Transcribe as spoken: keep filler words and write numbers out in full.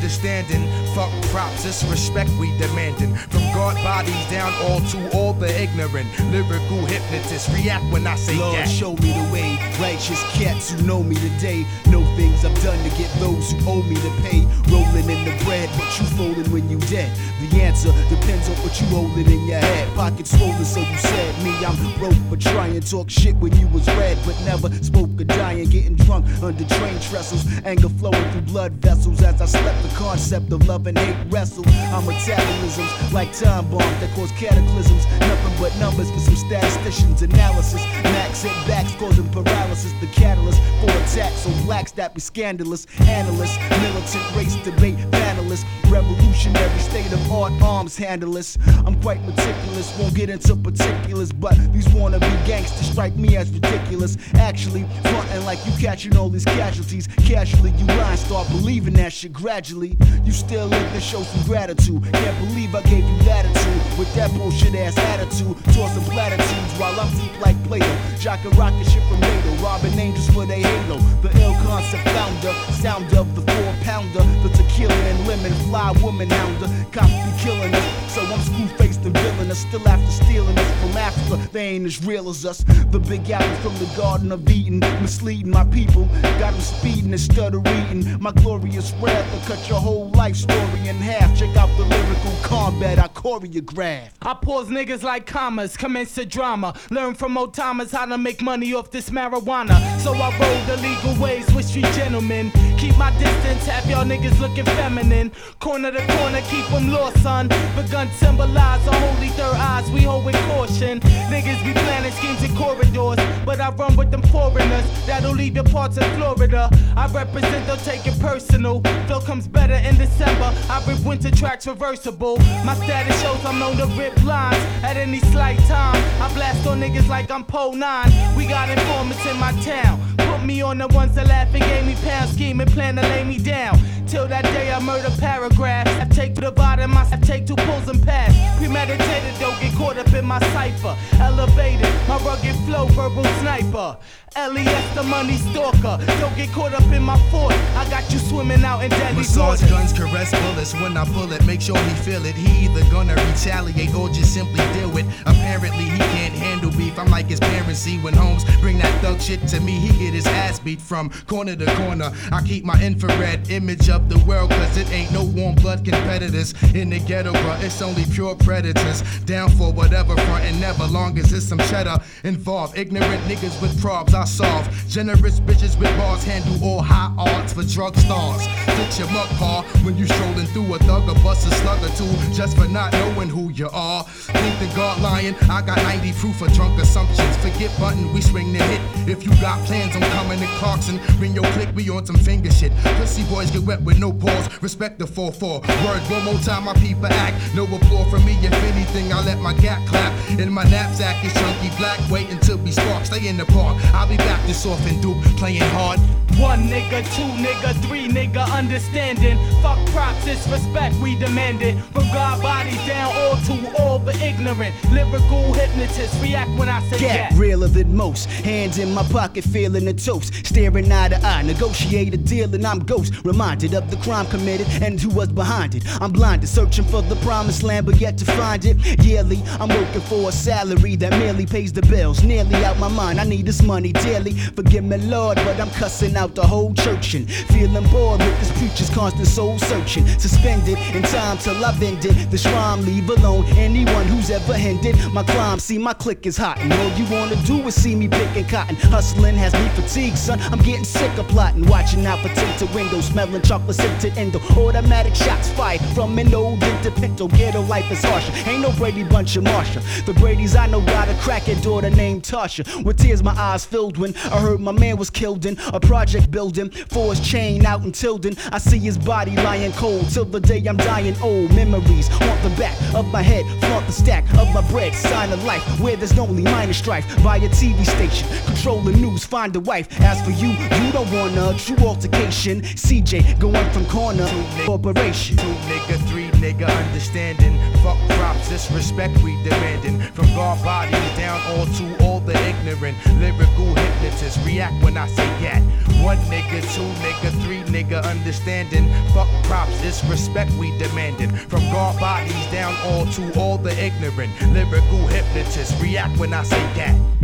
understanding. Fuck props, it's respect we demanding. From God bodies down all to all the ignorant. Lyrical hypnotists react when I say Lord, that. show me the way. Righteous cats who know me today. Know things I've done to get those who owe me to pay. Rolling in the bread, but you folding when you dead. The answer depends on what you holding in your head. Pockets swollen, so you said me. I'm broke, but try and talk shit when you was red, but never spoke of dying, getting drunk under train trestles. Anger flowing through blood vessels as I slept. The concept of love and hate wrestle. I'm metabolisms like time bombs that cause cataclysms. Nothing but numbers for some statisticians. Analysis, max setbacks causing paralysis. The catalyst for attacks on blacks that be scandalous. Analysts, militant race debate panelists. Revolutionary state of art arms handlers. I'm quite meticulous, won't get into particulars, but these wannabe gangsters strike me as ridiculous. Actually, frontin' like you catching all these casualties. Casually, you lie, start believing that shit gradually. You still live to show some gratitude. Can't believe I gave you latitude with that bullshit ass attitude. Tossing platitudes while I'm deep like Plato. Jockin' rocket shit from NATO. Robbing angels for they halo. The ill concept founder. Sound of the four pounder. The tequila and lemon fly woman hounder. Cops be killing us, so I'm screw-faced and villainous. Still after stealing us from Africa, they ain't as real as us. The big apple from the Garden of Eden, misleading my people. Got them speeding and stutter reading. My glorious wrath will cut your whole life story in half. Check out the lyrical combat I choreograph. I pause niggas like commas, commence to drama. Learn from old timers how to make money off this marijuana. So I roll the legal ways with street gentlemen. Keep my distance, have y'all niggas looking feminine. Corner to corner, keep them lost, son. Begun symbolize the holy third eyes, we hold with caution. Niggas be planning schemes in corridors, but I run with them foreigners that'll leave your parts in Florida. I represent, they'll take it personal. Flow comes better in December. I rip winter tracks reversible. My status shows I'm known to rip lines at any slight time. I blast on niggas like I'm Poe nine. We got informants in my town. Put me on the ones that laugh and gave me pound scheme and plan to lay me down. Till that day I murder paragraphs. I take the bottom, I take two pulls and pass. Premeditated, don't get caught up in my cipher. Elevated, my rugged flow, verbal sniper. L E S the money stalker. Don't get caught up in my fort. I got you swimming out in deadly Massage waters. guns, caress bullets. When I pull it, make sure he feel it. He either gonna retaliate or just simply deal with. Apparently he can't handle beef. I'm like his parents see when Holmes bring that thug shit to me. He get his ass beat from corner to corner. I keep my infrared image of the world, cause it ain't no warm blood competitors in the ghetto, bruh. It's only pure predators. Down for whatever front and never long as there's some cheddar involved. Ignorant niggas with probs I solve. Generous bitches with bars handle all high odds for drug stars. Get your muck car when you strolling through a thug or bust a slug or two just for not knowing who you are. Think the God lying? I got ninety proof of drunk assumptions. Forget button, we swing the hit. If you got plans on coming to Clarkson, bring your click, we on some finger shit. Pussy boys get wet with no pause. Respect the four four. Word one more time, my people act. No applause from me. If anything, I let my gap clap. In my knapsack is chunky black. Wait until we spark. Stay in the park. I'll be back this off in Duke, playing hard. One nigga, two nigga, three nigga, understanding. Fuck props, it's respect we demanded. From God bodies down all to all but ignorant. Lyrical hypnotists react when I say Get that. realer than most. Hands in my pocket, feeling the toast. Staring eye to eye, negotiate a deal and I'm ghost. Reminded of the crime committed and who was behind it. I'm blinded, searching for the promised land but yet to find it. Yearly, I'm working for a salary that merely pays the bills. Nearly out my mind, I need this money dearly. Forgive me Lord, but I'm cussing out the whole church and feeling bored with this preacher's constant soul searching. Suspended in time till I've ended this rhyme, leave alone anyone who's ever hindered my crime. See my click is hot and all you wanna do is see me picking cotton. Hustling has me fatigued, son. I'm getting sick of plotting, watching out for tinted windows, smelling chocolate scented endo. Automatic shots fired from an old into pinto. Ghetto life is harsher. Ain't no Brady Bunch of Marsha. The Brady's I know got a crackhead daughter named Tasha. With tears my eyes filled when I heard my man was killed in a project building. For his chain out in Tilden, I see his body lying cold till the day I'm dying old. Memories haunt the back of my head, flaunt the stack of my bread. Sign of life where there's only minor strife. Buy a T V station, control the news, find a wife. As for you, you don't want a true altercation. C J going from corner to corporation. Two nigga, three nigga. nigga understanding. Fuck props, this respect we demanding. From guard bodies down all to all the ignorant. Lyrical hypnotists react when I say gat. One nigga, two nigga, three nigga understanding. Fuck props, this respect we demanding. From guard bodies down all to all the ignorant. Lyrical hypnotists react when I say gat.